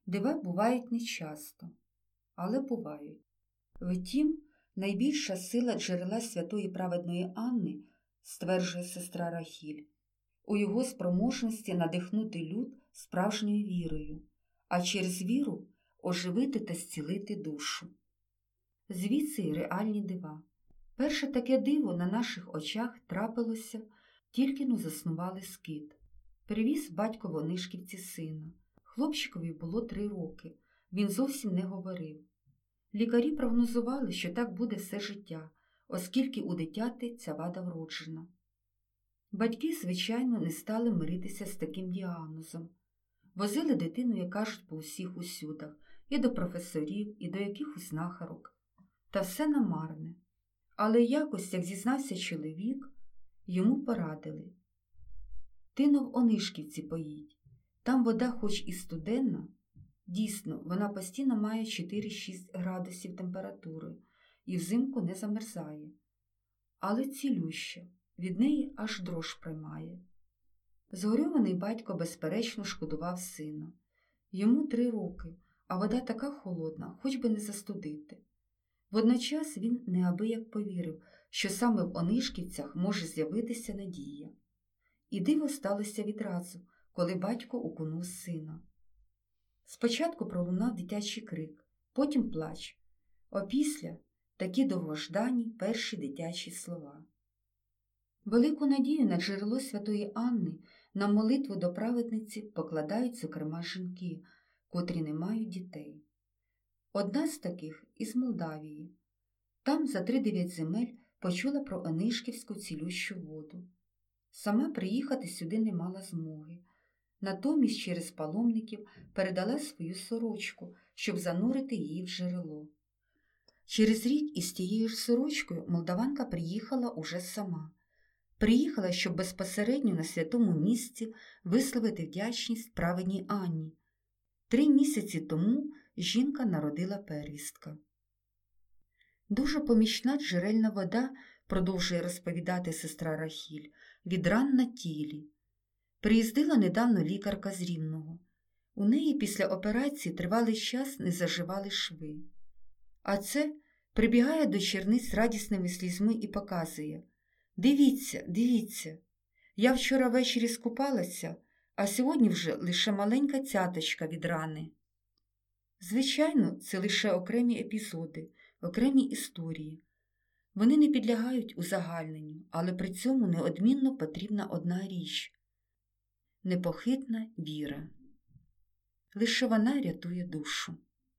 Дива бувають нечасто, але бувають. Втім, найбільша сила джерела святої праведної Анни, стверджує сестра Рахіль, у його спроможності надихнути люд справжньою вірою, а через віру оживити та зцілити душу. Звідси й реальні дива. Перше таке диво на наших очах трапилося, тільки-но заснували скит. Привіз батько в Онишківці сина. Хлопчикові було 3 роки, він зовсім не говорив. Лікарі прогнозували, що так буде все життя, оскільки у дитяти ця вада вроджена. Батьки, звичайно, не стали миритися з таким діагнозом. Возили дитину, як кажуть, по усіх усюдах, і до професорів, і до якихось знахарок. Та все намарне. Але якось, як зізнався чоловік, йому порадили. Ти но в Онишківці поїдь. Там вода хоч і студенна, дійсно, вона постійно має 4-6 градусів температури і взимку не замерзає. Але цілюща, від неї аж дрож приймає. Згорьований батько безперечно шкодував сина. Йому 3 роки, а вода така холодна, хоч би не застудити. Водночас він неабияк повірив, що саме в Онишківцях може з'явитися надія. І диво сталося відразу, коли батько окунув сина. Спочатку пролунав дитячий крик, потім плач, опісля такі довгождані перші дитячі слова. Велику надію на джерело святої Анни, на молитву до праведниці покладають, зокрема, жінки, котрі не мають дітей. Одна з таких із Молдавії. Там за 3-9 земель почула про Онишківську цілющу воду. Сама приїхати сюди не мала змоги. Натомість через паломників передала свою сорочку, щоб занурити її в джерело. Через рік із тією ж сорочкою молдаванка приїхала уже сама. Приїхала, щоб безпосередньо на святому місці висловити вдячність праведній Анні. 3 місяці тому жінка народила первістка. Дуже помічна джерельна вода, продовжує розповідати сестра Рахіль, від ран на тілі. Приїздила недавно лікарка з Рівного. У неї після операції тривалий час не заживали шви. А це прибігає до черниць з радісними слізьми і показує: «Дивіться, дивіться, я вчора ввечері скупалася, а сьогодні вже лише маленька цяточка від рани». Звичайно, це лише окремі епізоди, окремі історії. Вони не підлягають узагальненню, але при цьому неодмінно потрібна одна річ – непохитна віра. Лише вона рятує душу.